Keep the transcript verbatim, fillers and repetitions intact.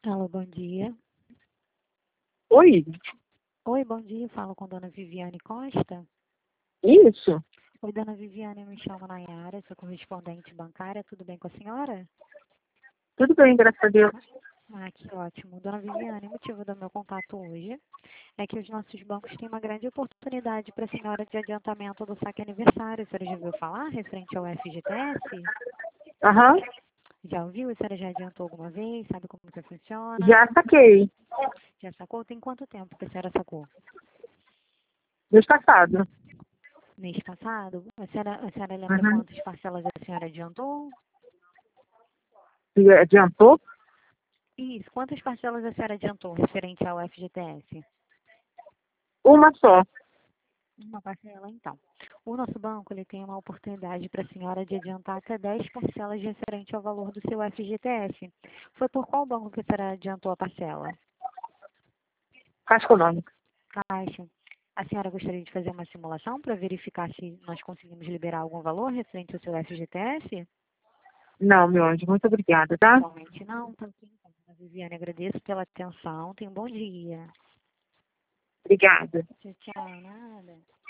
Alô, bom dia. Oi, Oi, bom dia. Falo com Dona Viviane Costa. isso? Oi, Dona Viviane, eu me chamo Nayara, sou correspondente bancária. Tudo bem com a senhora? Tudo bem, graças a Deus. Ah, que ótimo. Dona Viviane, o motivo do meu contato hoje é que os nossos bancos têm uma grande oportunidade para a senhora de adiantamento do saque aniversário. A senhora já ouviu falar referente ao F G T S? Aham, Já ouviu? A senhora já adiantou alguma vez? Sabe como que funciona? já saquei. Já sacou? Tem quanto tempo que a senhora sacou? Mês passado. Mês passado? A senhora, a senhora lembra Uhum. quantas parcelas a senhora adiantou? E adiantou? Isso. Quantas parcelas a senhora adiantou referente ao F G T S? Uma só. Uma parcela, então. O nosso banco ele tem uma oportunidade para a senhora de adiantar até dez parcelas referente ao valor do seu F G T S. Foi por qual banco que a senhora adiantou a parcela? Caixa Econômica. Caixa. A senhora gostaria de fazer uma simulação para verificar se nós conseguimos liberar algum valor referente ao seu F G T S? Não, meu anjo, muito obrigada, tá? Atualmente não. Então, sim, então, dona Viviane, agradeço pela atenção. Tenha um bom dia. Obrigada. Tchau, tchau. Nada.